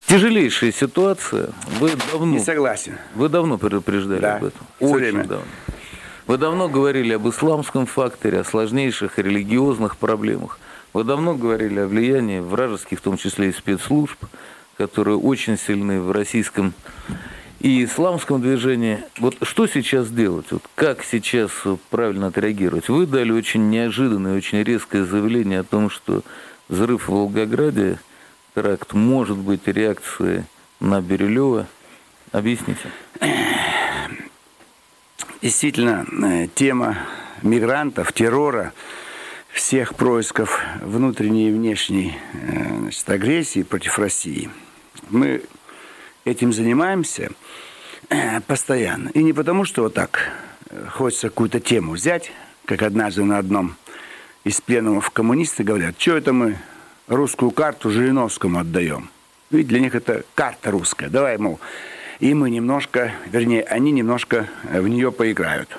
Тяжелейшая ситуация. Не согласен. Вы давно предупреждали об этом. Очень давно. Вы давно говорили об исламском факторе, о сложнейших религиозных проблемах. Вы давно говорили о влиянии вражеских, в том числе и спецслужб, которые очень сильны в российском и исламском движении. Вот что сейчас делать? Вот как сейчас правильно отреагировать? Вы дали очень неожиданное, очень резкое заявление о том, что взрыв в Волгограде, теракт, может быть реакцией на Бирюлева. Объясните. Действительно, тема мигрантов, террора, всех происков внутренней и внешней агрессии против России. Мы этим занимаемся постоянно. И не потому, что вот так хочется какую-то тему взять, как однажды на одном из пленумов коммунисты говорят, что это мы русскую карту Жириновскому отдаем. Ведь для них это карта русская. Давай, мол, и мы немножко, вернее, они немножко в нее поиграют.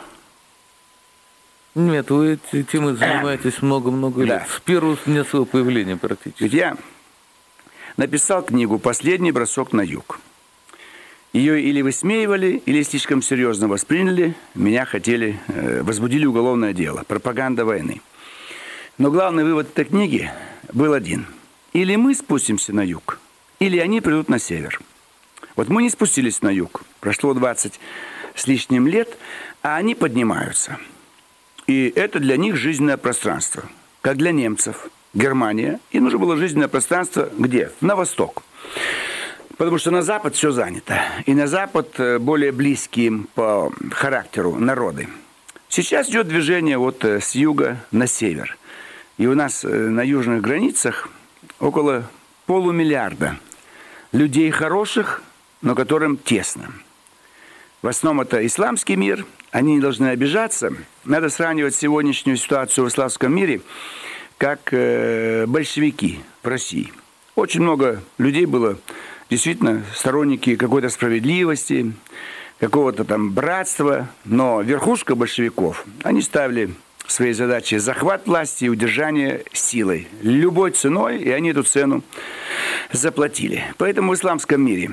Нет, вы этим занимаетесь много-много лет. С первого дня своего появления практически. Ведь я написал книгу «Последний бросок на юг». Ее или высмеивали, или слишком серьезно восприняли. Меня возбудили уголовное дело. Пропаганда войны. Но главный вывод этой книги был один. Или мы спустимся на юг, или они придут на север. Вот мы не спустились на юг. Прошло 20 с лишним лет, а они поднимаются. И это для них жизненное пространство. Как для немцев. Германия. Им нужно было жизненное пространство где? На восток. Потому что на запад все занято. И на запад более близкие им по характеру народы. Сейчас идет движение вот с юга на север. И у нас на южных границах около 500 000 людей хороших, но которым тесно. В основном это исламский мир, они не должны обижаться. Надо сравнивать сегодняшнюю ситуацию в исламском мире как большевики в России. Очень много людей было действительно сторонники какой-то справедливости, какого-то там братства, но верхушка большевиков, они ставили своей задачей захват власти и удержание силой. Любой ценой, и они эту цену заплатили. Поэтому в исламском мире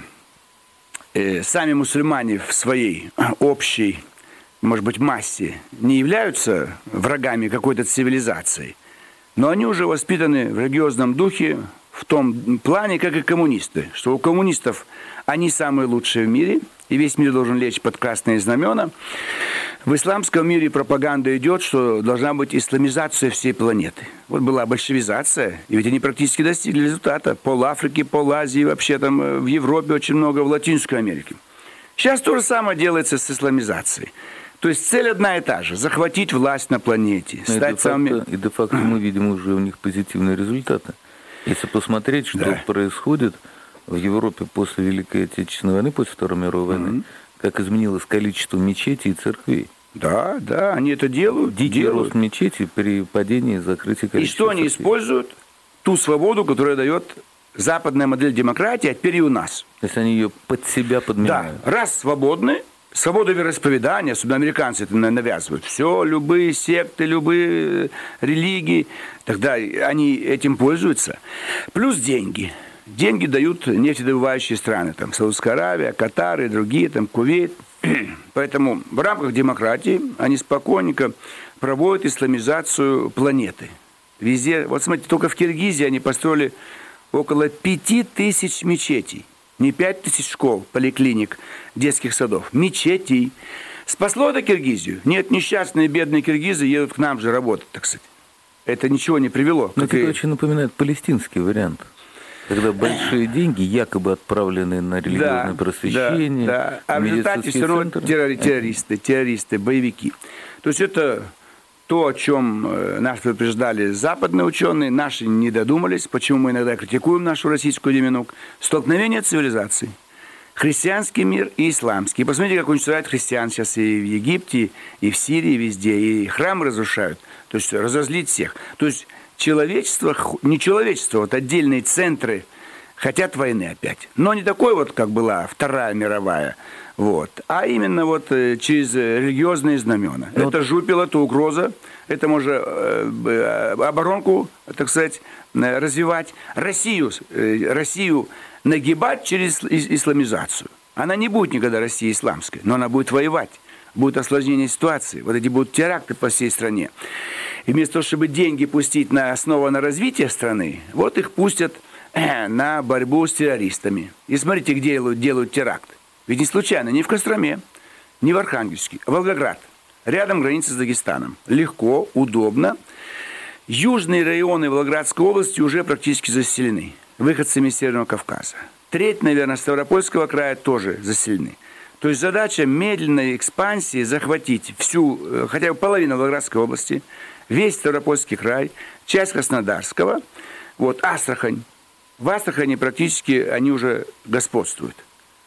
сами мусульмане в своей общей, может быть, массе не являются врагами какой-то цивилизации, но они уже воспитаны в религиозном духе в том плане, как и коммунисты, что у коммунистов они самые лучшие в мире, и весь мир должен лечь под красные знамена. В исламском мире пропаганда идет, что должна быть исламизация всей планеты. Вот была большевизация, и ведь они практически достигли результата. Пол Африки, пол Азии, вообще там в Европе очень много, в Латинской Америке. Сейчас то же самое делается с исламизацией. То есть цель одна и та же – захватить власть на планете. Стать самыми... И де-факто мы видим уже у них позитивные результаты. Если посмотреть, что происходит в Европе после Великой Отечественной войны, после Второй мировой войны, как изменилось количество мечетей и церквей. Да, они это делают. Дикий рост мечети при падении и закрытии количества. И что они используют? Ту свободу, которую дает западная модель демократии, а теперь и у нас. То есть они ее под себя подменяют. Да, раз свободны, свобода вероисповедания, особенно американцы это навязывают. Все, любые секты, любые религии, тогда они этим пользуются. Плюс деньги. Деньги дают нефтедобывающие страны, там Саудовская Аравия, Катар и другие, там Кувейт. Поэтому в рамках демократии они спокойненько проводят исламизацию планеты. Везде, вот смотрите, только в Киргизии они построили около 5000 мечетей. Не 5000 школ, поликлиник, детских садов. Мечетей. Спасло это Киргизию? Нет, несчастные бедные киргизы едут к нам же работать, так сказать. Это ничего не привело. Но это очень напоминает палестинский вариант. Когда большие деньги якобы отправлены на религиозное просвещение. Да. А в результате все равно террористы, боевики. То есть это то, о чем нас предупреждали западные ученые, наши не додумались, почему мы иногда критикуем нашу российскую Деминук. Столкновение цивилизаций. Христианский мир и исламский. И посмотрите, как уничтожают христиан сейчас и в Египте, и в Сирии, и везде. И храмы разрушают. То есть разозлить всех. То есть человечество, не человечество, вот отдельные центры хотят войны опять. Но не такой вот, как была Вторая мировая, вот, а именно вот через религиозные знамена. Но это жупел, это угроза, это может оборонку, так сказать, развивать. Россию нагибать через исламизацию. Она не будет никогда России исламской, но она будет воевать. Будет осложнение ситуации. Вот эти будут теракты по всей стране. И вместо того, чтобы деньги пустить на основу на развитие страны, вот их пустят на борьбу с террористами. И смотрите, где делают теракт. Ведь не случайно, не в Костроме, не в Архангельске, а Волгоград. Рядом граница с Дагестаном. Легко, удобно. Южные районы Волгоградской области уже практически заселены выходцами из Северного Кавказа. Треть, наверное, Ставропольского края тоже заселены. То есть задача медленной экспансии захватить всю, хотя бы половину Волгоградской области, весь Ставропольский край, часть Краснодарского, вот, Астрахань. В Астрахани практически они уже господствуют.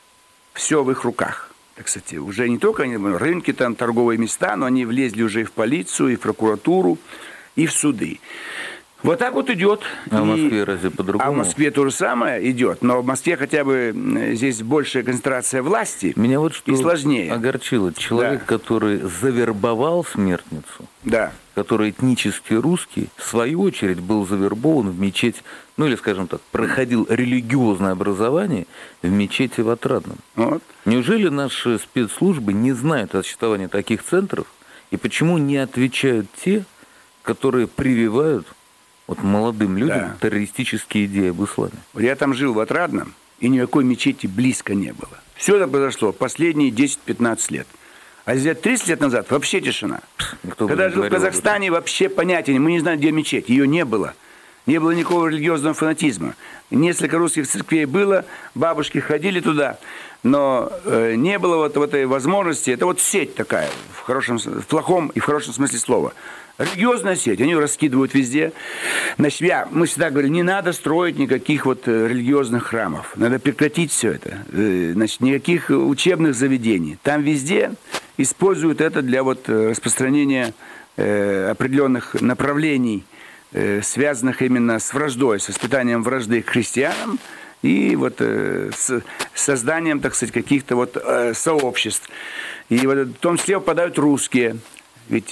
Все в их руках. Так, кстати, уже не только рынки, там, торговые места, но они влезли уже и в полицию, и в прокуратуру, и в суды. Вот так вот идет. А в Москве разве по-другому? А в Москве то же самое идет, но в Москве хотя бы здесь большая концентрация власти. Меня вот что и сложнее. Огорчило. Человек, который завербовал смертницу, который этнически русский, в свою очередь был завербован в мечеть, ну или, скажем так, проходил религиозное образование в мечети в Отрадном. Вот. Неужели наши спецслужбы не знают о существовании таких центров, и почему не отвечают те, которые прививают вот молодым людям террористические идеи об исламе? Я там жил в Отрадном, и никакой мечети близко не было. Все это произошло последние 10-15 лет. А здесь 30 лет назад вообще тишина. Когда я жил в Казахстане, вообще понятия не. Мы не знаем, где мечеть. Ее не было. Не было никакого религиозного фанатизма. Несколько русских церквей было, бабушки ходили туда, но не было вот этой возможности. Это вот сеть такая, в плохом и в хорошем смысле слова. Религиозная сеть, они ее раскидывают везде. Значит, мы всегда говорили, не надо строить никаких вот религиозных храмов. Надо прекратить все это. Значит, никаких учебных заведений. Там везде используют это для вот распространения определенных направлений, связанных именно с враждой, с воспитанием вражды к христианам и вот с созданием, так сказать, каких-то вот сообществ. И вот в том числе попадают русские. Ведь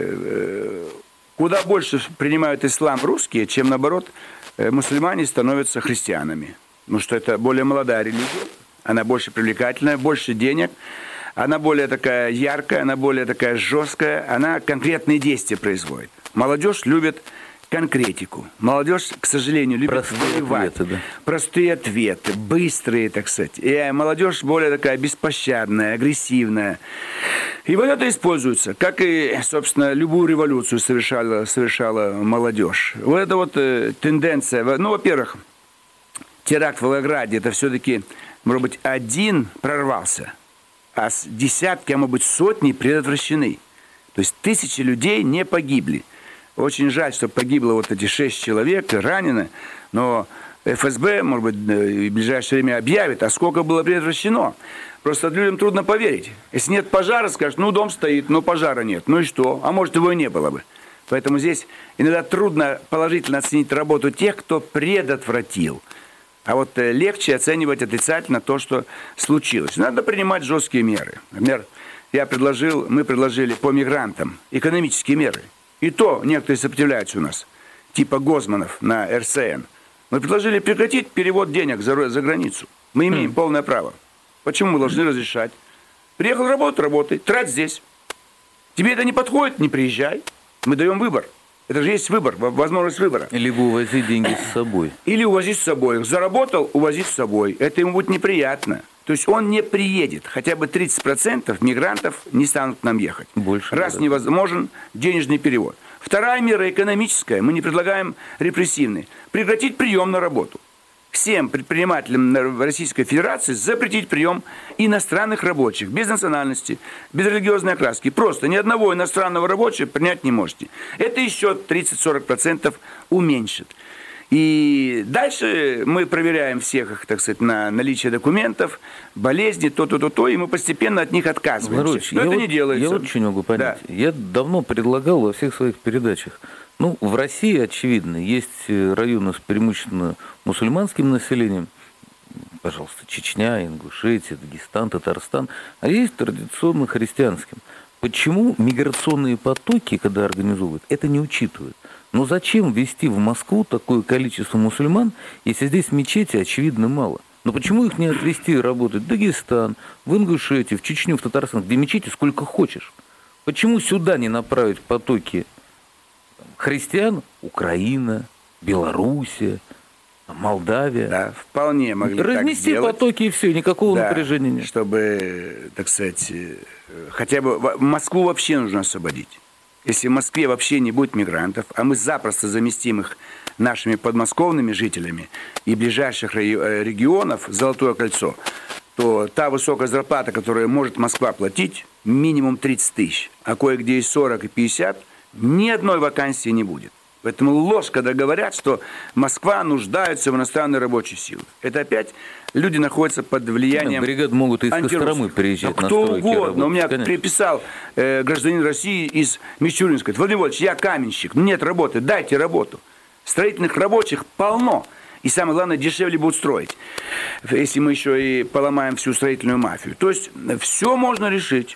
куда больше принимают ислам русские, чем, наоборот, мусульмане становятся христианами. Потому что это более молодая религия, она больше привлекательная, больше денег, она более такая яркая, она более такая жесткая, она конкретные действия производит. Молодежь любит конкретику. Молодежь, к сожалению, любит воевать. Простые ответы, быстрые, так сказать. И молодежь более такая беспощадная, агрессивная. И вот это используется, как и, собственно, любую революцию совершала молодежь. Вот это вот тенденция. Ну, во-первых, теракт в Волгограде, это все-таки, может быть, один прорвался, а десятки, а может быть, сотни предотвращены. То есть тысячи людей не погибли. Очень жаль, что погибло вот эти 6 человек, ранены, но ФСБ, может быть, в ближайшее время объявит, а сколько было предотвращено. Просто людям трудно поверить. Если нет пожара, скажут, ну, дом стоит, но пожара нет. Ну и что? А может, его и не было бы. Поэтому здесь иногда трудно положительно оценить работу тех, кто предотвратил. А вот легче оценивать отрицательно то, что случилось. Надо принимать жесткие меры. Например, мы предложили по мигрантам экономические меры. И то некоторые сопротивляются у нас, типа Гозманов на РСН. Мы предложили прекратить перевод денег за границу. Мы имеем полное право. Почему мы должны разрешать? Приехал работать, работай, трать здесь. Тебе это не подходит, не приезжай. Мы даем выбор. Это же есть выбор, возможность выбора. Либо увозить деньги с собой. Или увозить с собой. Заработал, увозить с собой. Это ему будет неприятно. То есть он не приедет. Хотя бы 30% мигрантов не станут к нам ехать. Больше. Раз невозможен денежный перевод. Вторая мера экономическая. Мы не предлагаем репрессивный. Прекратить прием на работу. Всем предпринимателям Российской Федерации запретить прием иностранных рабочих без национальности, без религиозной окраски. Просто ни одного иностранного рабочего принять не можете. Это еще 30-40% уменьшит. И дальше мы проверяем всех их, так сказать, на наличие документов, болезни, то, и мы постепенно от них отказываемся. Но это не делается. Я вот очень могу понять. Да. Я давно предлагал во всех своих передачах. Ну, в России, очевидно, есть районы с преимущественно мусульманским населением, пожалуйста, Чечня, Ингушетия, Дагестан, Татарстан, а есть традиционно христианским. Почему миграционные потоки, когда организовывают, это не учитывают? Но зачем ввести в Москву такое количество мусульман, если здесь мечети, очевидно, мало? Но почему их не отвезти работать в Дагестан, в Ингушетию, в Чечню, в Татарстан, где мечети сколько хочешь? Почему сюда не направить потоки христиан? Украина, Белоруссия, Молдавия. Да, вполне могли разнести так делать. Потоки и все, никакого напряжения нет. Чтобы, так сказать, хотя бы Москву вообще нужно освободить. Если в Москве вообще не будет мигрантов, а мы запросто заместим их нашими подмосковными жителями и ближайших регионов Золотое кольцо, то та высокая зарплата, которую может Москва платить, минимум 30 тысяч, а кое-где и 40, и 50, ни одной вакансии не будет. Поэтому ложь, когда говорят, что Москва нуждается в иностранной рабочей силе. Это опять люди находятся под влиянием бригады могут из Костромы приезжать на кто стройки угодно. работать, У меня конечно. приписал гражданин России из Мичуринска. Говорит: Владимир Владимирович, я каменщик, нет работы, дайте работу. Строительных рабочих полно. И самое главное, дешевле будут строить, если мы еще и поломаем всю строительную мафию. То есть все можно решить.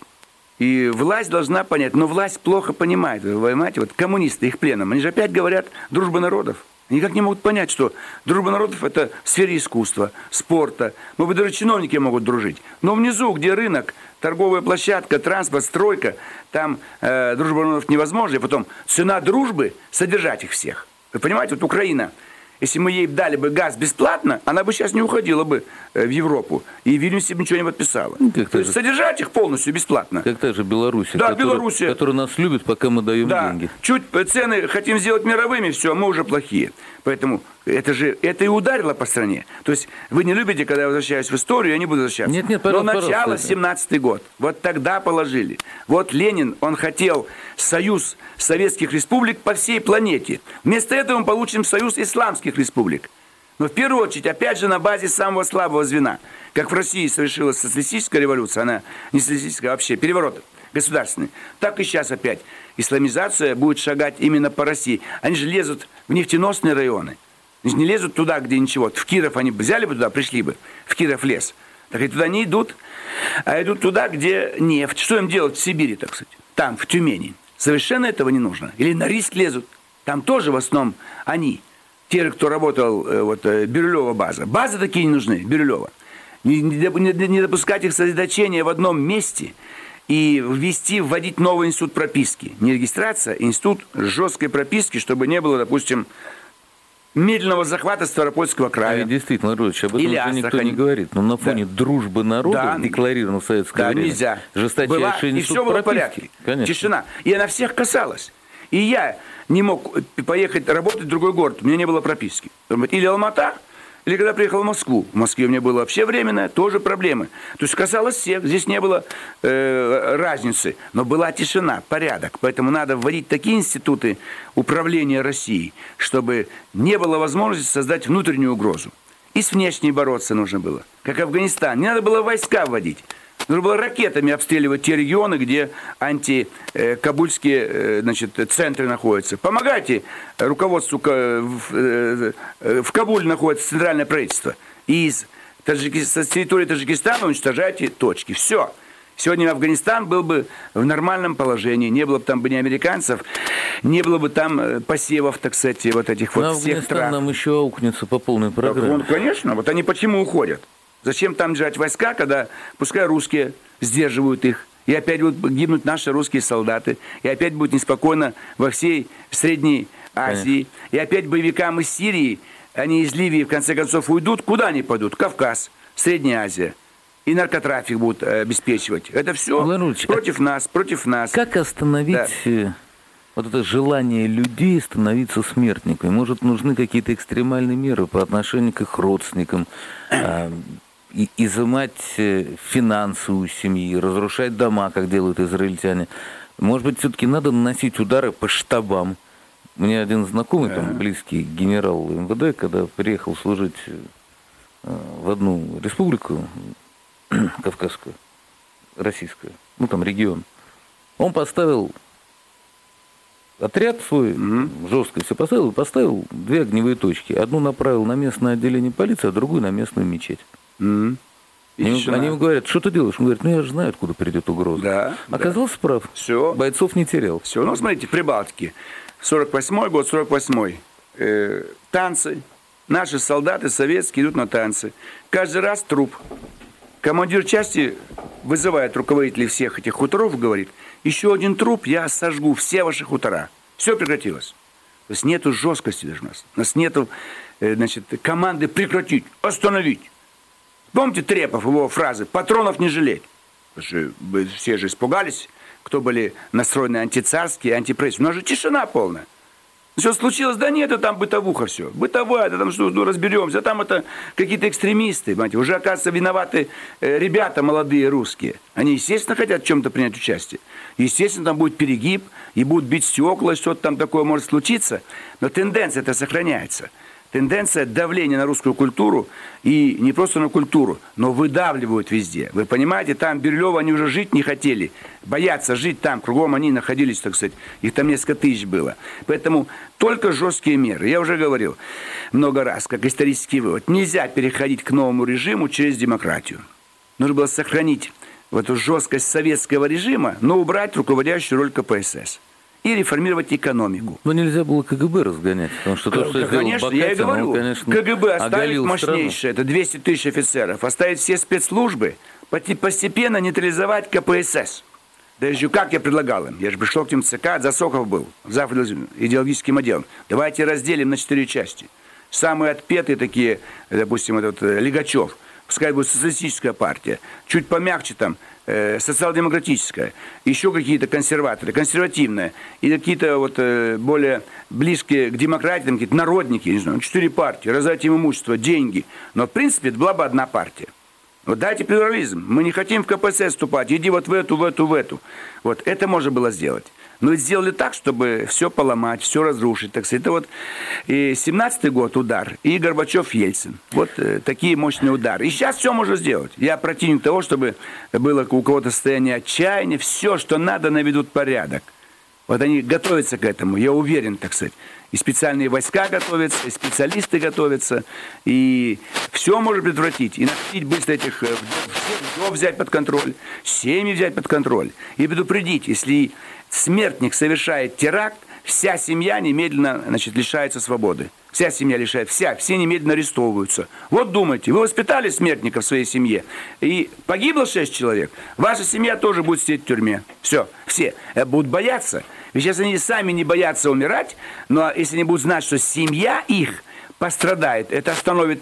И власть должна понять, но власть плохо понимает. Вы понимаете, вот коммунисты, их пленом, они же опять говорят «дружба народов». Они никак не могут понять, что дружба народов – это в сфере искусства, спорта. Может быть, даже чиновники могут дружить. Но внизу, где рынок, торговая площадка, транспорт, стройка, там дружба народов невозможна. И потом цена дружбы – содержать их всех. Вы понимаете, вот Украина, если мы ей дали бы газ бесплатно, она бы сейчас не уходила бы в Европу. И в Вильнюсе бы ничего не подписала. То есть содержать их полностью бесплатно. Как та же Белоруссия, да, Белоруссия, которая нас любит, пока мы даем деньги. Чуть цены хотим сделать мировыми, все, мы уже плохие. Поэтому это и ударило по стране. То есть вы не любите, когда я возвращаюсь в историю, я не буду возвращаться. Нет, но начало 17-й год. Вот тогда положили. Вот Ленин, он хотел союз советских республик по всей планете. Вместо этого мы получим союз исламских республик. Но в первую очередь, опять же, на базе самого слабого звена. Как в России совершилась социалистическая революция, она не социалистическая, а вообще переворот государственный. Так и сейчас опять исламизация будет шагать именно по России. Они же лезут в нефтеносные районы. Они же не лезут туда, где ничего. В Киров они взяли бы туда, пришли бы. В Киров лес. Так и туда не идут, а идут туда, где нефть. Что им делать в Сибири, так сказать? Там, в Тюмени. Совершенно этого не нужно. Или на риск лезут. Там тоже в основном они. Те, кто работал, Бирюлева база. Базы такие не нужны, Бирюлева. Не допускать их сосредоточения в одном месте и вводить новый институт прописки. Не регистрация, а институт жесткой прописки, чтобы не было, допустим, медленного захвата Ставропольского края. Действительно, Владимирович, об этом уже никто не говорит. Но на фоне дружбы народа, декларированного в советское время, нельзя. Жесточайший институт и все было в порядке. Конечно. Тишина. И она всех касалась. И я не мог поехать работать в другой город. У меня не было прописки. Или Алмата, или когда приехал в Москву. В Москве у меня было вообще временное, тоже проблемы. То есть касалось всех. Здесь не было разницы. Но была тишина, порядок. Поэтому надо вводить такие институты управления Россией, чтобы не было возможности создать внутреннюю угрозу. И с внешней бороться нужно было. Как Афганистан. Не надо было войска вводить. Нужно было ракетами обстреливать те регионы, где антикабульские центры находятся. Помогайте руководству. В Кабуле находится центральное правительство. И с территории Таджикистана уничтожайте точки. Все. Сегодня Афганистан был бы в нормальном положении. Не было бы там ни американцев, не было бы там посевов, так сказать, вот этих вот всех трав. Афганистан нам еще аукнется по полной программе. Конечно. Вот они почему уходят? Зачем там держать войска, когда пускай русские сдерживают их, и опять будут гибнуть наши русские солдаты, и опять будет неспокойно во всей Средней Азии, и опять боевикам из Сирии, они из Ливии в конце концов уйдут, куда они пойдут? Кавказ, Средняя Азия. И наркотрафик будут обеспечивать. Это все против нас. Как остановить вот это желание людей становиться смертниками? Может, нужны какие-то экстремальные меры по отношению к их родственникам, изымать финансы у семьи, разрушать дома, как делают израильтяне. Может быть, все-таки надо наносить удары по штабам. У меня один знакомый, там, близкий генерал МВД, когда приехал служить в одну республику, кавказскую, российскую, там регион, он поставил отряд свой, жестко все поставил 2 огневые точки. Одну направил на местное отделение полиции, а другую на местную мечеть. Они ему говорят, что ты делаешь? Он говорит, я же знаю, откуда придет угроза. Да, оказался прав. Все. Бойцов не терял. Все. Ну, смотрите, в Прибалтике. 48-й год, 48-й. Танцы. Наши солдаты советские идут на танцы. Каждый раз труп. Командир части вызывает руководителей всех этих хуторов, говорит, еще один труп, я сожгу все ваши хутора. Все прекратилось. То есть нету жесткости даже у нас. У нас нету, команды прекратить, остановить. Помните Трепов, его фразы «патронов не жалеть». Все же испугались, кто были настроены антицарские, антипрессивные. У нас же тишина полная. Все случилось, да нет, это там бытовуха все. Бытовая, это там что, разберемся. Там это какие-то экстремисты, понимаете. Уже, оказывается, виноваты ребята молодые русские. Они, естественно, хотят в чем-то принять участие. Естественно, там будет перегиб, и будут бить стекла, что-то там такое может случиться. Но тенденция это сохраняется. Тенденция давления на русскую культуру, и не просто на культуру, но выдавливают везде. Вы понимаете, там Бирюлево они уже жить не хотели, боятся жить там, кругом они находились, так сказать, их там несколько тысяч было. Поэтому только жесткие меры. Я уже говорил много раз, как исторический вывод, нельзя переходить к новому режиму через демократию. Нужно было сохранить вот эту жесткость советского режима, но убрать руководящую роль КПСС. И реформировать экономику. Но нельзя было КГБ разгонять, потому что то, что сделал конечно, Бакатин, я и говорю, конечно, КГБ оставить мощнейшее, страну. это 200 тысяч офицеров, оставить все спецслужбы, постепенно нейтрализовать КПСС. Да еще как я предлагал им, я же пришел к ним в ЦК, Засохов был, зав. Идеологическим отделом. Давайте разделим на 4 части. Самые отпетые такие, допустим, этот Лигачев, пускай будет социалистическая партия, чуть помягче там, социал-демократическая, еще какие-то консерваторы, консервативные, и какие-то вот более близкие к демократиям, какие-то народники, не знаю, 4 партии, раздать им имущество, деньги. Но в принципе это была бы одна партия. Вот дайте плюрализм. Мы не хотим в КПСС вступать, иди вот в эту. Вот это можно было сделать. Но ведь сделали так, чтобы все поломать, все разрушить. Так сказать. Это вот и 17-й год удар, и Горбачев-Ельцин. Вот такие мощные удары. И сейчас все можно сделать. Я противник того, чтобы было у кого-то состояние отчаяния. Все, что надо, наведут порядок. Вот они готовятся к этому, я уверен, так сказать. И специальные войска готовятся, и специалисты готовятся. И все может предотвратить. И находить быстро этих вдов взять под контроль, семьи взять под контроль. И предупредить, если смертник совершает теракт, вся семья немедленно, лишается свободы. Вся семья лишает, все немедленно арестовываются. Вот думайте, вы воспитали смертника в своей семье, и погибло 6 человек, ваша семья тоже будет сидеть в тюрьме. Все будут бояться. Ведь сейчас они сами не боятся умирать, но если они будут знать, что семья их пострадает, это остановит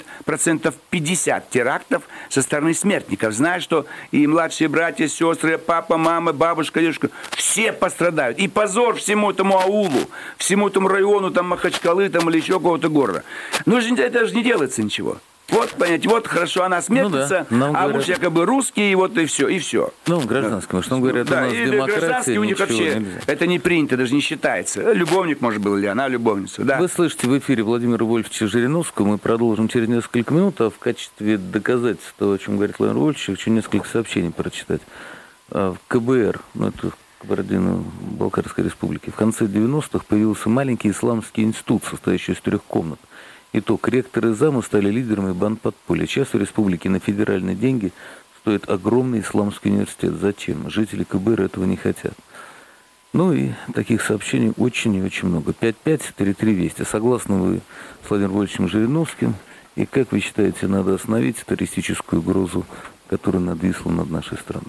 50% терактов со стороны смертников. Зная, что и младшие братья, сестры, папа, мама, бабушка, дедушка, все пострадают. И позор всему этому аулу, всему этому району, там, Махачкалы, там, или еще какого-то города. Но это же не делается ничего. Вот, понимаете, вот хорошо, она смертница, а муж якобы русский, и вот и все. Ну, гражданскому, что он говорит, да, у нас и демократия, гражданский у них вообще нельзя. Это не принято, даже не считается. Любовник, может, был, или она любовница, да. Вы слышите в эфире Владимира Вольфовича Жириновского, мы продолжим через несколько минут, а в качестве доказательства того, о чем говорит Владимир Вольфович, хочу несколько сообщений прочитать. В КБР, это Кабардино-Балкарской республики, в конце 90-х появился маленький исламский институт, состоящий из 3 комнат. Итог. Ректоры и замы стали лидерами банд подполья. Сейчас в республике на федеральные деньги стоит огромный исламский университет. Зачем? Жители КБР этого не хотят. Ну и таких сообщений очень и очень много. 55-33-200. Согласны вы с Владимиром Вольфовичем Жириновским? И как вы считаете, надо остановить террористическую угрозу, которая нависла над нашей страной?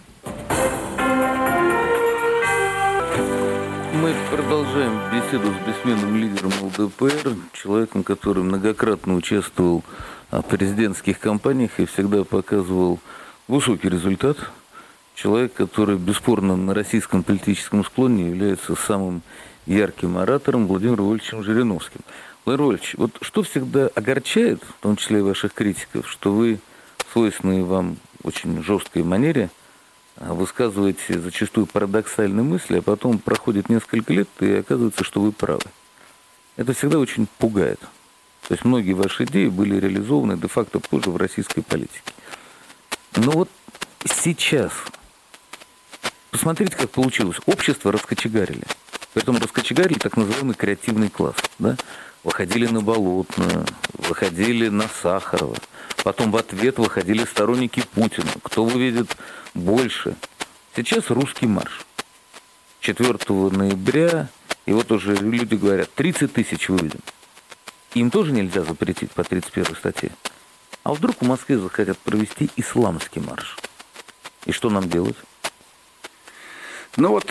Мы продолжаем беседу с бессменным лидером ЛДПР, человеком, который многократно участвовал в президентских кампаниях и всегда показывал высокий результат. Человек, который бесспорно на российском политическом склоне является самым ярким оратором, Владимиром Вольфовичем Жириновским. Владимир Вольфович, вот что всегда огорчает, в том числе и ваших критиков, что вы в свойственной вам очень жесткой манере высказываете зачастую парадоксальные мысли, а потом проходит несколько лет, и оказывается, что вы правы. Это всегда очень пугает. То есть многие ваши идеи были реализованы де-факто позже в российской политике. Но вот сейчас, посмотрите, как получилось. Общество раскочегарили. Поэтому раскочегарили так называемый креативный класс. Да? Выходили на Болотную, выходили на Сахарова. Потом в ответ выходили сторонники Путина. Кто выведет больше? Сейчас русский марш. 4 ноября, и вот уже люди говорят, 30 тысяч выведем. Им тоже нельзя запретить по 31 статье. А вдруг в Москве захотят провести исламский марш? И что нам делать? Ну вот,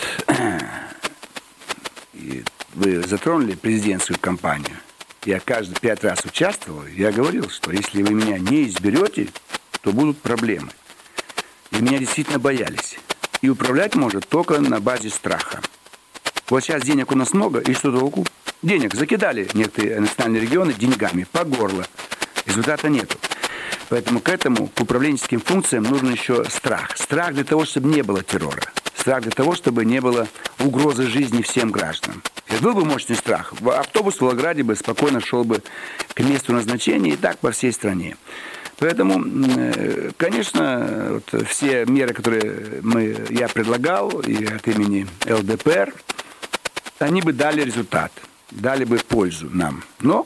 вы затронули президентскую кампанию. Я каждый 5 раз участвовал. Я говорил, что если вы меня не изберете, то будут проблемы. И меня действительно боялись. И управлять может только на базе страха. Вот сейчас денег у нас много, и что толку? Денег закидали некоторые национальные регионы деньгами по горло. Результата нету. Поэтому к управленческим функциям нужен еще страх. Страх для того, чтобы не было террора. Страх для того, чтобы не было угрозы жизни всем гражданам. Если был бы мощный страх, автобус в Волгограде бы спокойно шел бы к месту назначения и так по всей стране. Поэтому, конечно, вот все меры, которые я предлагал и от имени ЛДПР, они бы дали результат, дали бы пользу нам. Но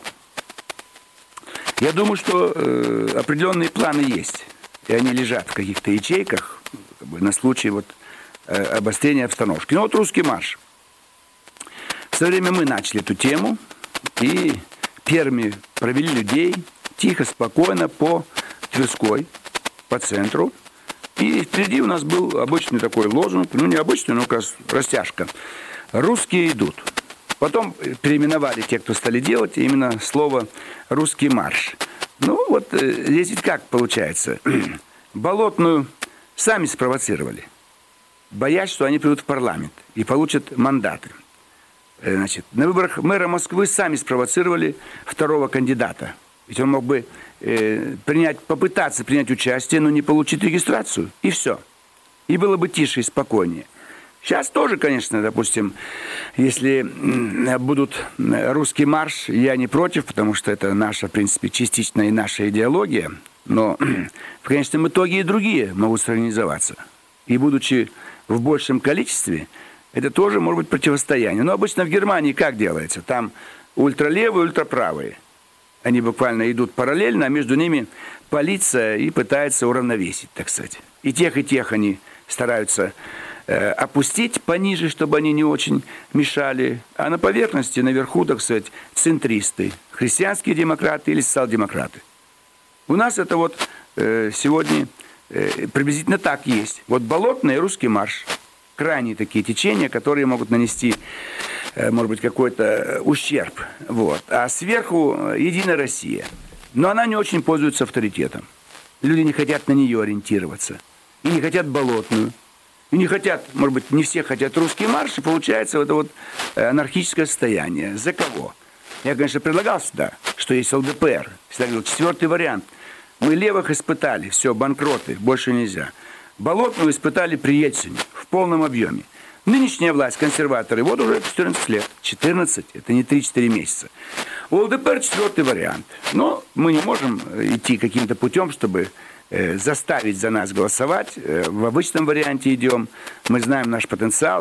я думаю, что определенные планы есть, и они лежат в каких-то ячейках на случай обострения обстановки. Ну вот русский марш. В свое время мы начали эту тему и первыми провели людей тихо, спокойно по Тверской, по центру. И впереди у нас был обычный такой лозунг, ну не обычный, но как раз растяжка. «Русские идут». Потом переименовали те, кто стали делать, именно слово «русский марш». Ну вот здесь ведь как получается? Болотную сами спровоцировали, боясь, что они придут в парламент и получат мандаты. Значит, на выборах мэра Москвы сами спровоцировали второго кандидата. Ведь он мог бы попытаться принять участие, но не получить регистрацию. И все. И было бы тише и спокойнее. Сейчас тоже, конечно, допустим, если будут русский марш, я не против, потому что это наша, в принципе, частично и наша идеология. Но в конечном итоге и другие могут сорганизоваться. И будучи в большем количестве, это тоже может быть противостояние. Но обычно в Германии как делается? Там ультралевые, ультраправые. Они буквально идут параллельно, а между ними полиция и пытается уравновесить, так сказать. И тех они стараются опустить пониже, чтобы они не очень мешали. А на поверхности, наверху, так сказать, центристы. Христианские демократы или социал-демократы. У нас это вот сегодня приблизительно так есть. Вот Болотный и русский марш. Крайние такие течения, которые могут нанести, может быть, какой-то ущерб. Вот. А сверху Единая Россия. Но она не очень пользуется авторитетом. Люди не хотят на нее ориентироваться. И не хотят Болотную. И не хотят, может быть, не все хотят русский марш. И получается вот это вот анархическое состояние. За кого? Я, конечно, предлагал всегда, что есть ЛДПР. Всегда говорил, 4-й вариант. Мы левых испытали. Все, банкроты. Больше нельзя. Болотную испытали при Ельцине в полном объеме. Нынешняя власть, консерваторы, вот уже 14 лет. 14, это не 3-4 месяца. У ЛДПР 4-й вариант. Но мы не можем идти каким-то путем, чтобы заставить за нас голосовать. В обычном варианте идем. Мы знаем наш потенциал,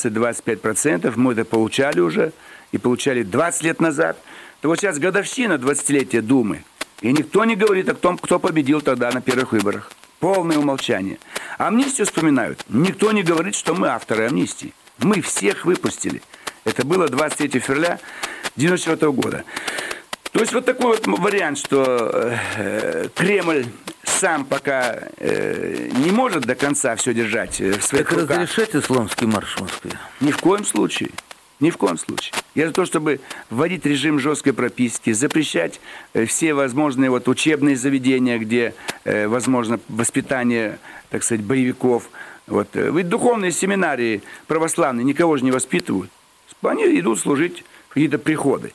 20-25%. Мы это получали уже. И получали 20 лет назад. То вот сейчас годовщина 20-летия Думы. И никто не говорит о том, кто победил тогда на первых выборах. Полное умолчание. Амнистию вспоминают. Никто не говорит, что мы авторы амнистии. Мы всех выпустили. Это было 23 февраля 1994 года. То есть вот такой вот вариант, что Кремль сам пока не может до конца все держать в своих руках. Так разрешать исламский марш в Москве? Ни в коем случае. Ни в коем случае. Я за то, чтобы вводить режим жесткой прописки, запрещать все возможные вот учебные заведения, где возможно воспитание, так сказать, боевиков. Вот. Ведь духовные семинарии православные никого же не воспитывают. Они идут служить в какие-то приходы.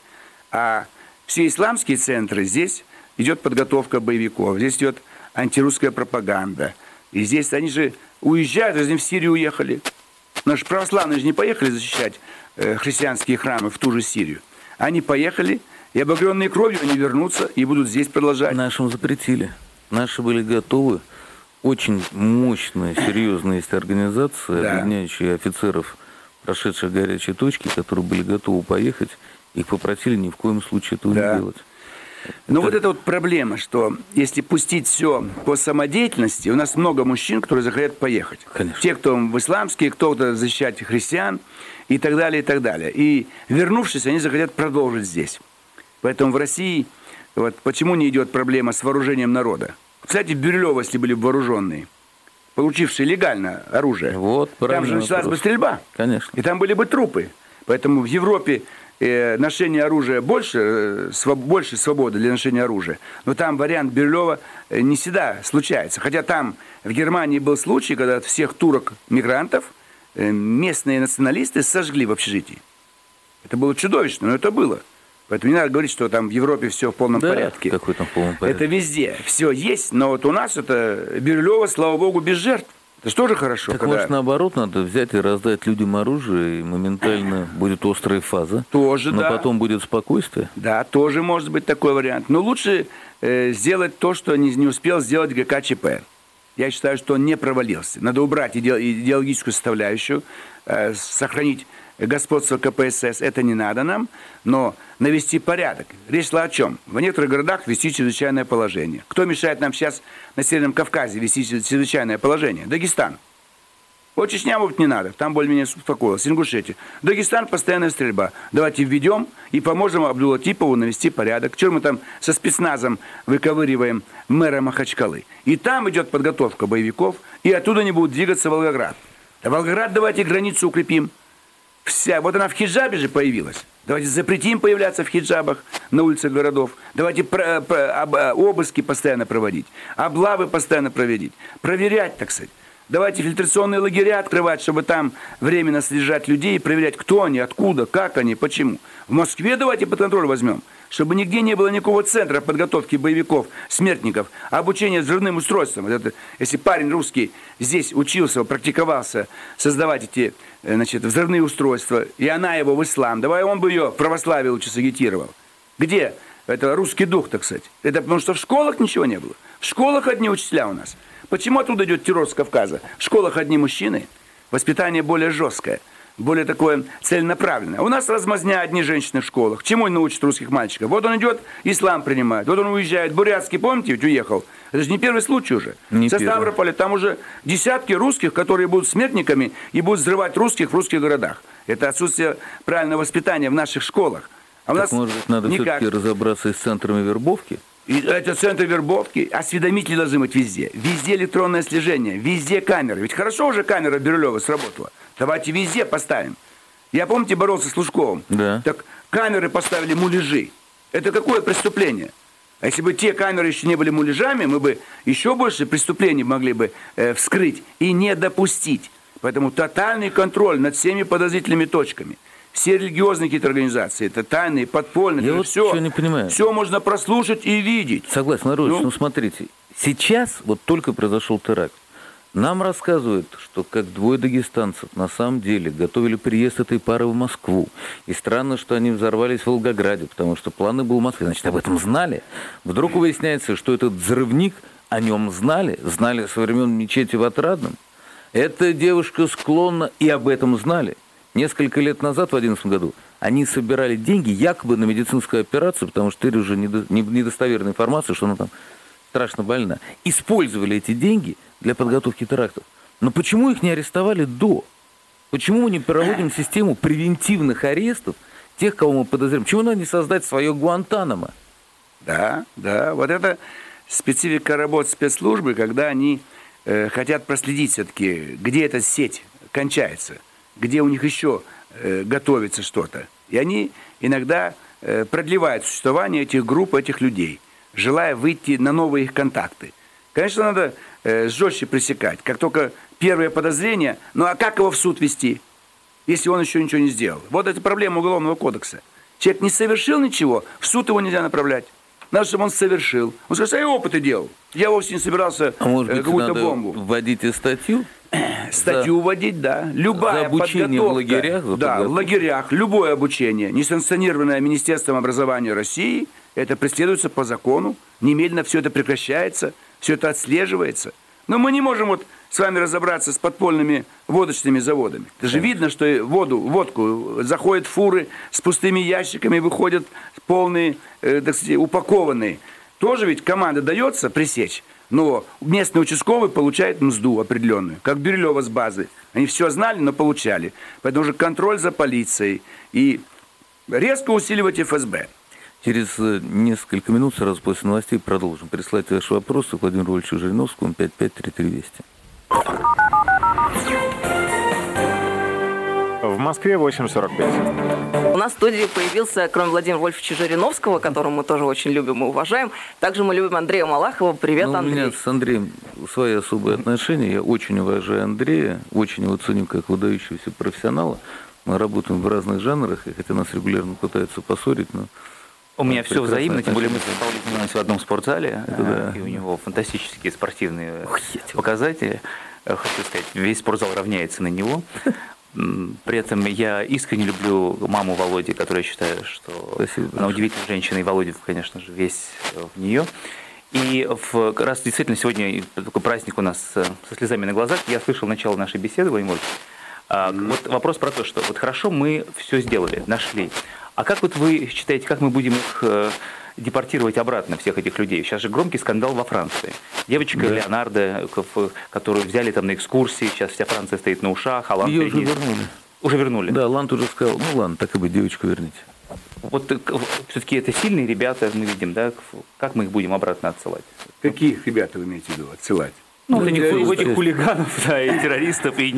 А все исламские центры, здесь идет подготовка боевиков, здесь идет антирусская пропаганда. И здесь они же уезжают, они в Сирию уехали. Наши православные же не поехали защищать христианские храмы в ту же Сирию. Они поехали, и обогренные кровью они вернутся и будут здесь продолжать. Нашим запретили. Наши были готовы. Очень мощная, серьезная есть организация, объединяющая офицеров прошедших горячие точки, которые были готовы поехать, их попросили ни в коем случае этого не делать. Но вот эта вот проблема, что если пустить все по самодеятельности, у нас много мужчин, которые захотят поехать. Конечно. Те, кто в исламские, кто-то защищать христиан и так далее, и так далее. И вернувшись, они захотят продолжить здесь. Поэтому в России, вот почему не идет проблема с вооружением народа. Кстати, в Бирюлево, если были вооруженные, получившие легально оружие, вот, там же началась бы стрельба. Конечно. И там были бы трупы. Поэтому в Европе ношение оружия больше свободы для ношения оружия. Но там вариант Бирюлева не всегда случается. Хотя там в Германии был случай, когда всех турок-мигрантов местные националисты сожгли в общежитии. Это было чудовищно, но это было. Поэтому не надо говорить, что там в Европе все в полном порядке. Какой там в полном порядке? Это везде. Все есть, но вот у нас это Бирюлево, слава богу, без жертв. Это же тоже хорошо. Так может наоборот надо взять и раздать людям оружие, и моментально будет острая фаза. Тоже, но потом будет спокойствие. Да, тоже может быть такой вариант. Но лучше сделать то, что не успел сделать ГКЧП. Я считаю, что он не провалился. Надо убрать идеологическую составляющую, сохранить господство КПСС. Это не надо нам, но навести порядок. Речь шла о чем? В некоторых городах ввести чрезвычайное положение. Кто мешает нам сейчас на Северном Кавказе ввести чрезвычайное положение? Дагестан. Вот Чечня, может, не надо, там более-менее успокоилось. Ингушетия. Дагестан, постоянная стрельба. Давайте введем и поможем Абдул-Латипову навести порядок. Чего мы там со спецназом выковыриваем мэра Махачкалы? И там идет подготовка боевиков, и оттуда они будут двигаться в Волгоград. А Волгоград давайте границу укрепим. Вот она в хиджабе же появилась. Давайте запретим появляться в хиджабах на улицах городов. Давайте обыски постоянно проводить. Облавы постоянно проводить. Проверять, так сказать. Давайте фильтрационные лагеря открывать, чтобы там временно содержать людей и проверять, кто они, откуда, как они, почему. В Москве давайте под контроль возьмем, чтобы нигде не было никакого центра подготовки боевиков, смертников, обучения взрывным устройствам. Если парень русский здесь учился, практиковался создавать эти взрывные устройства, и она его в ислам, давай он бы ее в православие лучше сагитировал. Где? Это русский дух, так сказать. Это потому что в школах ничего не было. В школах одни учителя у нас. Почему оттуда идет террор с Кавказа? В школах одни мужчины, воспитание более жесткое, более такое целенаправленное. У нас размазня одни женщины в школах. Чему он научит русских мальчиков? Вот он идет, ислам принимает. Вот он уезжает, Бурятский, помните, ведь уехал. Это же не первый случай уже. Со Ставрополя там уже десятки русских, которые будут смертниками и будут взрывать русских в русских городах. Это отсутствие правильного воспитания в наших школах. А у нас может быть, надо все-таки разобраться и с центрами вербовки? И это центры вербовки, осведомители должны быть везде. Везде электронное слежение, везде камеры. Ведь хорошо уже камера Бирюлева сработала. Давайте везде поставим. Я, помните, боролся с Лужковым? Да. Так камеры поставили муляжи. Это какое преступление? А если бы те камеры еще не были муляжами, мы бы еще больше преступлений могли бы вскрыть и не допустить. Поэтому тотальный контроль над всеми подозрительными точками. Все религиозные какие-то организации, это тайные, подпольные, я вот все, не понимаю. Все можно прослушать и видеть. Согласен, Народович, ну смотрите, сейчас вот только произошел теракт. Нам рассказывают, что как двое дагестанцев на самом деле готовили приезд этой пары в Москву. И странно, что они взорвались в Волгограде, потому что планы были в Москве. Значит, об этом знали. Вдруг выясняется, что этот взрывник, о нем знали со времен мечети в Отрадном. Эта девушка склонна и об этом знали. Несколько лет назад, в 2011 году, они собирали деньги якобы на медицинскую операцию, потому что теперь уже недостоверная информация, что она там страшно больна. Использовали эти деньги для подготовки терактов. Но почему их не арестовали до? Почему мы не проводим систему превентивных арестов тех, кого мы подозреваем? Почему надо не создать свое Гуантанамо? Да, вот это специфика работы спецслужбы, когда они хотят проследить все-таки, где эта сеть кончается, где у них еще готовится что-то. И они иногда продлевают существование этих групп, этих людей, желая выйти на новые их контакты. Конечно, надо жестче пресекать. Как только первое подозрение, ну а как его в суд вести, если он еще ничего не сделал? Вот это проблема Уголовного кодекса. Человек не совершил ничего, в суд его нельзя направлять. Надо, чтобы он совершил. Он скажет, я опыты делал. Я вовсе не собирался какую-то бомбу. Вводить и статью? Статью вводить, да. Любая за обучение подготовка. В лагерях? Да, в лагерях. Любое обучение, несанкционированное Министерством образования России, это преследуется по закону. Немедленно все это прекращается, все это отслеживается. Но мы не можем вот с вами разобраться с подпольными водочными заводами. Это же видно, что водку заходят фуры с пустыми ящиками, выходят полные, так сказать, упакованные. Тоже ведь команда дается пресечь, но местный участковый получает мзду определенную, как Бирюлева с базы. Они все знали, но получали. Поэтому уже контроль за полицией и резко усиливать ФСБ. Через несколько минут, сразу после новостей, продолжим. Присылайте ваши вопросы Владимиру Вольфовичу Жириновскому, 5533 200. В Москве 8:45. У нас в студии появился, кроме Владимира Вольфовича Жириновского, которого мы тоже очень любим и уважаем, также мы любим Андрея Малахова. Привет, Андрей. У меня с Андреем свои особые отношения. Я очень уважаю Андрея, очень его ценю как выдающегося профессионала. Мы работаем в разных жанрах, и хотя нас регулярно пытаются поссорить, но... У меня все взаимно, тем более мы с Павлом занимаемся в одном спортзале, и у него фантастические спортивные показатели. Хочу сказать, весь спортзал равняется на него. При этом я искренне люблю маму Володи, которая считает, что она удивительная женщина, и Володя, конечно же, весь в нее. И раз действительно сегодня такой праздник у нас со слезами на глазах, я слышал начало нашей беседы, Владимир Владимирович. Вот вопрос про то, что вот хорошо мы все сделали, нашли. А как вот вы считаете, как мы будем их депортировать обратно, всех этих людей? Сейчас же громкий скандал во Франции. Девочка Леонардо, которую взяли там на экскурсии, сейчас вся Франция стоит на ушах, а Ланд ее уже вернули. Уже вернули? Да, Ланд уже сказал, ну ладно, так и быть, девочку верните. Вот все-таки это сильные ребята, мы видим, да? Как мы их будем обратно отсылать? Каких ребят вы имеете в виду отсылать? Ну, этих хулиганов, да, и террористов, и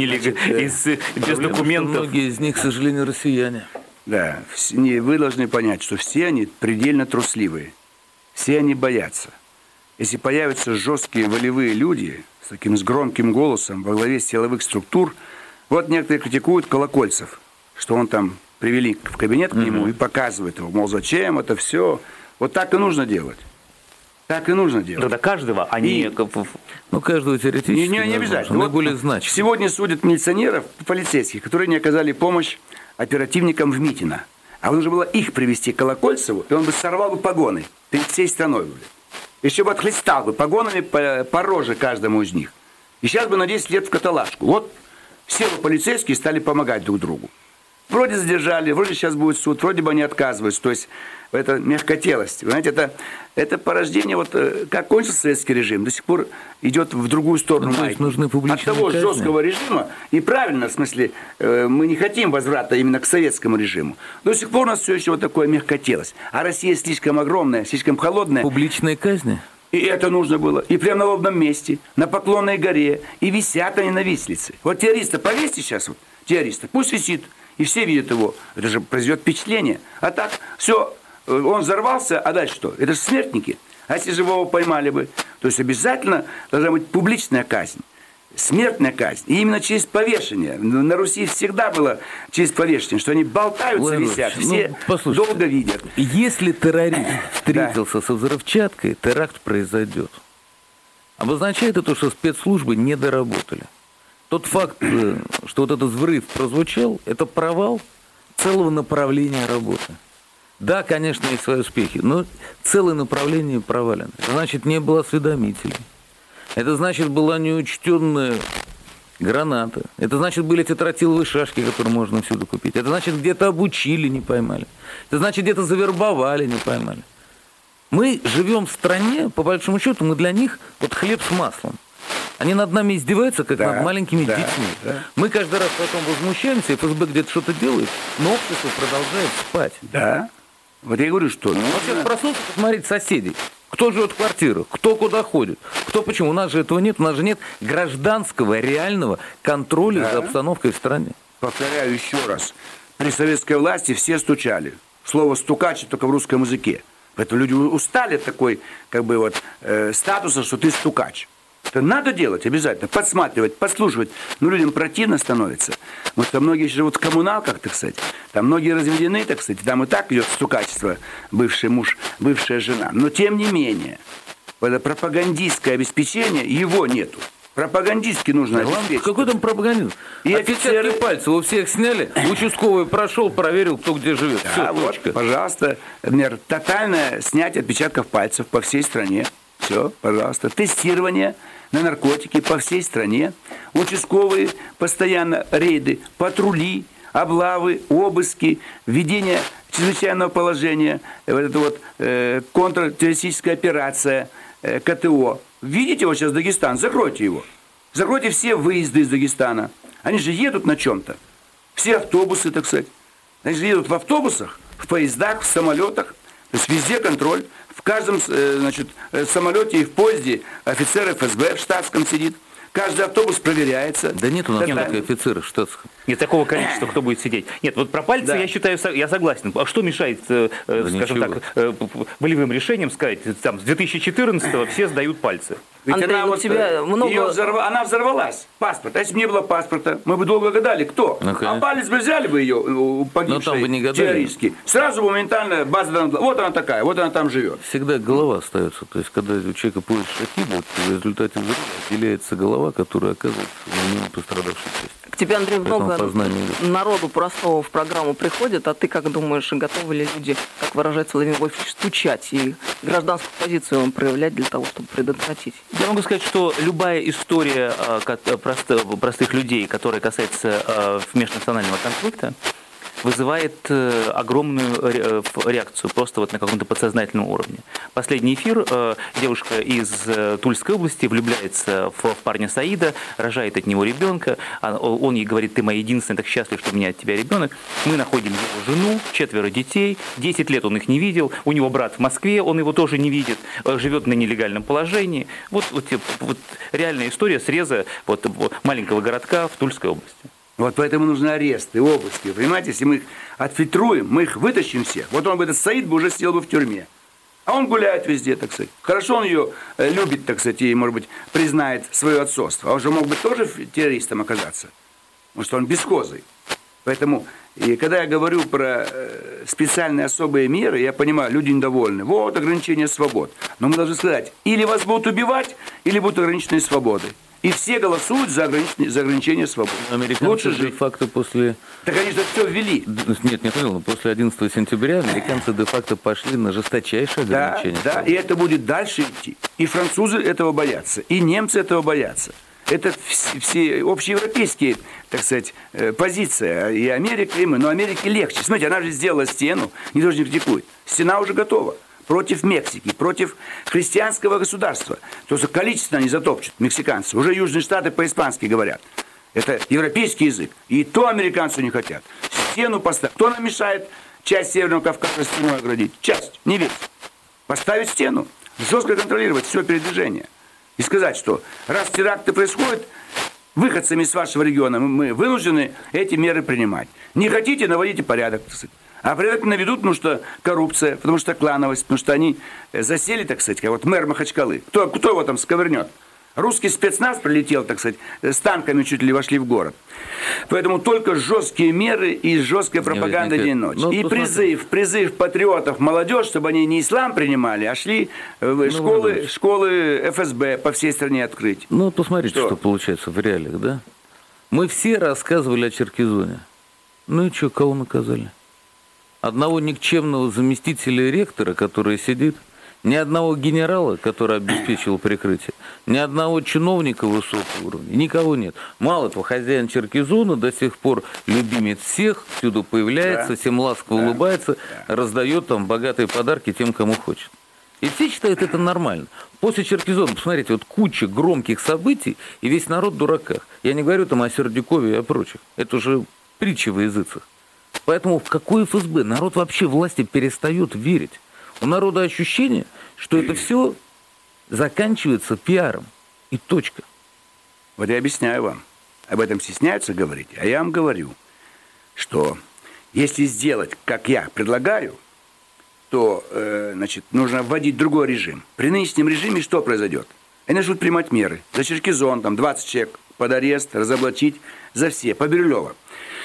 без документов. Многие из них, к сожалению, россияне. Да, вы должны понять, что все они предельно трусливые. Все они боятся. Если появятся жесткие волевые люди с громким голосом во главе силовых структур, вот некоторые критикуют Колокольцев, что он там привели в кабинет к нему и показывает его, мол, зачем это все. Вот так и нужно делать. Так и нужно делать. Тогда каждого, а не... Ну, каждого теоретически не обязательно. Вот наиболее значимых. Сегодня судят милиционеров, полицейских, которые не оказали помощь оперативникам в Митино. А нужно было их привести к Колокольцеву, и он бы сорвал бы погоны перед всей страной. Еще бы отхлестал бы погонами по роже каждому из них. И сейчас бы на 10 лет в каталажку. Вот все полицейские стали помогать друг другу. Вроде задержали, вроде сейчас будет суд, вроде бы они отказываются. То есть это мягкотелость. Вы знаете, это порождение, вот как кончился советский режим, до сих пор идет в другую сторону. То есть нужны публичные от того казни. жесткого режима, и правильно, в смысле, мы не хотим возврата именно к советскому режиму. До сих пор у нас все еще вот такое мягкотелость. А Россия слишком огромная, слишком холодная. Публичные казни? И это нужно было. И прямо на лобном месте, на Поклонной горе. И висят они на виселице. Вот террориста повесьте сейчас, вот, террориста, пусть висит. И все видят его. Это же произведет впечатление. А так, все, он взорвался, а дальше что? Это же смертники. А если живого поймали бы? То есть обязательно должна быть публичная казнь. Смертная казнь. И именно через повешение. На Руси всегда было через повешение, что они болтаются, висят. Все долго видят. Если террорист встретился со взрывчаткой, теракт произойдет. Обозначает это, что спецслужбы не доработали. Тот факт, что вот этот взрыв прозвучал, это провал целого направления работы. Да, конечно, есть свои успехи, но целое направление провалено. Это значит, не было осведомителей. Это значит, была неучтенная граната. Это значит, были эти тротиловые шашки, которые можно всюду купить. Это значит, где-то обучили, не поймали. Это значит, где-то завербовали, не поймали. Мы живем в стране, по большому счету, мы для них вот хлеб с маслом. Они над нами издеваются, как над маленькими детьми. Да. Мы каждый раз потом возмущаемся, ФСБ где-то что-то делает, но общество продолжает спать. Да. Вот я говорю, что... Вот сейчас проснулся посмотреть соседей. Кто живет в квартирах, кто куда ходит, кто почему. У нас же этого нет, у нас же нет гражданского, реального контроля за обстановкой в стране. Повторяю еще раз. При советской власти все стучали. Слово «стукач» только в русском языке. Поэтому люди устали от такой, как бы вот, статуса, что ты стукач. Это надо делать обязательно, подсматривать, подслушивать. Но людям противно становится. Вот там многие живут в коммуналках, так сказать. Там многие разведены, так сказать. Там и так идет стукачество, бывший муж, бывшая жена. Но тем не менее, это пропагандистское обеспечение, его нету. Пропагандистски нужно обеспечить. Какой там пропагандизм? И отпечатки пальцев у всех сняли, участковый прошел, проверил, кто где живет. Да, все, вот, пожалуйста, например, тотальное снятие отпечатков пальцев по всей стране. Все, пожалуйста. Тестирование на наркотики по всей стране. Участковые постоянно рейды, патрули, облавы, обыски, введение чрезвычайного положения, вот эта вот контртеррористическая операция, КТО. Видите вот сейчас Дагестан, закройте его. Закройте все выезды из Дагестана. Они же едут на чем-то. Все автобусы, так сказать. Они же едут в автобусах, в поездах, в самолетах. То есть везде контроль. В каждом самолете и в поезде офицер ФСБ в штатском сидит. Каждый автобус проверяется. Да нет у нас офицеров штатских. Нет такого количества, кто будет сидеть. Нет, вот про пальцы, я считаю, я согласен. А что мешает, скажем так, волевым решением сказать, там, с 2014-го все сдают пальцы? Ведь Андрей, она, у тебя много... она взорвалась, паспорт. А если бы не было паспорта, мы бы долго гадали, кто. А палец бы взяли бы ее, погибшей террористки. Сразу моментально база данных. Вот она такая, вот она там живет. Всегда голова остается. То есть, когда у человека поезд шахиба, в результате взрыва отделяется голова, которая оказывается на нем пострадавшей части. К тебе, Андрей, много народу простого в программу приходит, а ты как думаешь, готовы ли люди, как выражается Владимир Вольфович, стучать и гражданскую позицию проявлять для того, чтобы предотвратить? Я могу сказать, что любая история простых людей, которая касается межнационального конфликта, вызывает огромную реакцию просто вот на каком-то подсознательном уровне. Последний эфир, девушка из Тульской области влюбляется в парня Саида, рожает от него ребенка, он ей говорит: ты моя единственная, так счастлив, что у меня от тебя ребенок. Мы находим его жену, 4 детей, 10 лет он их не видел, у него брат в Москве, он его тоже не видит, живет на нелегальном положении. Вот реальная история среза маленького городка в Тульской области. Вот поэтому нужны аресты, обыски. Понимаете, если мы их отфильтруем, мы их вытащим всех. Вот он бы, этот Саид, бы уже сидел бы в тюрьме. А он гуляет везде, так сказать. Хорошо он ее любит, так сказать, и, может быть, признает свое отцовство. А он же мог бы тоже террористом оказаться. Потому что он бесхозый. Поэтому, и когда я говорю про специальные особые меры, я понимаю, люди недовольны. Вот ограничение свобод. Но мы должны сказать, или вас будут убивать, или будут ограниченные свободы. И все голосуют за ограничение свободы. Американцы де-факто после... Так они же все ввели. Нет, не понял, но после 11 сентября американцы де-факто пошли на жесточайшее ограничение. Да, и это будет дальше идти. И французы этого боятся, и немцы этого боятся. Это все общеевропейские, так сказать, позиции. И Америка, и мы. Но Америке легче. Смотрите, она же сделала стену, никто же не критикует. Стена уже готова. Против Мексики, против христианского государства. То есть количественно они затопчут, мексиканцы. Уже Южные Штаты по-испански говорят. Это европейский язык. И то американцы не хотят. Стену поставить. Кто нам мешает часть Северного Кавказа стеной оградить? Часть, не весь. Поставить стену. Жестко контролировать все передвижение. И сказать, что раз теракты происходят, выходцами из вашего региона мы вынуждены эти меры принимать. Не хотите, наводите порядок. А порядок наведут, потому что коррупция, потому что клановость, потому что они засели, так сказать, как вот мэр Махачкалы. Кто его там сковырнет? Русский спецназ прилетел, так сказать, с танками чуть ли вошли в город. Поэтому только жесткие меры и жесткая пропаганда день и ночь. И призыв патриотов, молодежь, чтобы они не ислам принимали, а шли в школы ФСБ по всей стране открыть. Ну, посмотрите, что получается в реалиях, да? Мы все рассказывали о Черкизоне. Ну и что, кого наказали? Одного никчемного заместителя ректора, который сидит, ни одного генерала, который обеспечил прикрытие, ни одного чиновника высокого уровня, никого нет. Мало того, хозяин Черкизона до сих пор любимец всех, всюду появляется, всем ласково улыбается, раздает там богатые подарки тем, кому хочет. И все считают это нормально. После Черкизона, посмотрите, вот куча громких событий, и весь народ в дураках. Я не говорю там о Сердюкове и о прочих. Это уже притча во языцах. Поэтому в какой ФСБ? Народ вообще власти перестает верить. У народа ощущение, что это все заканчивается пиаром. И точка. Вот я объясняю вам. Об этом стесняются говорить. А я вам говорю, что если сделать, как я предлагаю, то нужно вводить другой режим. При нынешнем режиме что произойдет? Они начнут принимать меры. За Черкизон, там 20 человек под арест, разоблачить, за все, по Бирюлево.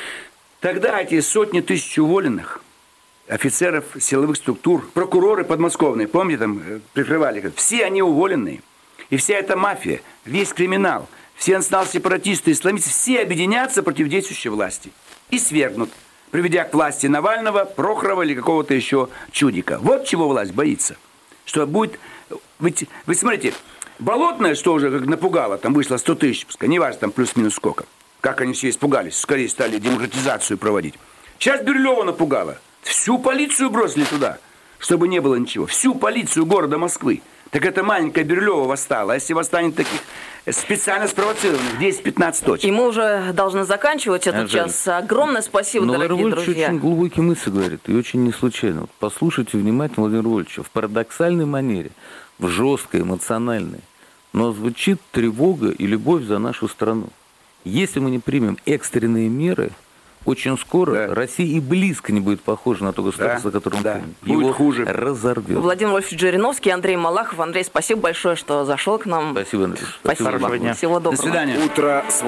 Тогда эти сотни тысяч уволенных офицеров силовых структур, прокуроры подмосковные, помните, там прикрывали, все они уволенные. И вся эта мафия, весь криминал, все национал-сепаратисты, исламисты, все объединятся против действующей власти и свергнут, приведя к власти Навального, Прохорова или какого-то еще чудика. Вот чего власть боится. Что будет... Вы смотрите, Болотное, что уже как напугало, там вышло 100 тысяч, пускай, не важно, там плюс-минус сколько. Как они все испугались, скорее стали демократизацию проводить. Сейчас Бирюлево напугало. Всю полицию бросили туда, чтобы не было ничего. Всю полицию города Москвы. Так это маленькая Бирюлево восстала. А если восстанет таких специально спровоцированных, 10-15 точек. И мы уже должны заканчивать этот час. Огромное спасибо, дорогие Владимир друзья. Вольфович очень глубокие мысли говорит, и очень не случайно. Вот послушайте внимательно Владимира Вольфовича. В парадоксальной манере, в жесткой, эмоциональной, но звучит тревога и любовь за нашу страну. Если мы не примем экстренные меры, очень скоро Россия и близко не будет похожа на то государство, которое мы помним. Его хуже. Разорвет. Владимир Вольфович Жириновский, Андрей Малахов. Андрей, спасибо большое, что зашел к нам. Спасибо, Андрей. Спасибо. Хорошего дня. Всего доброго. До свидания. Утро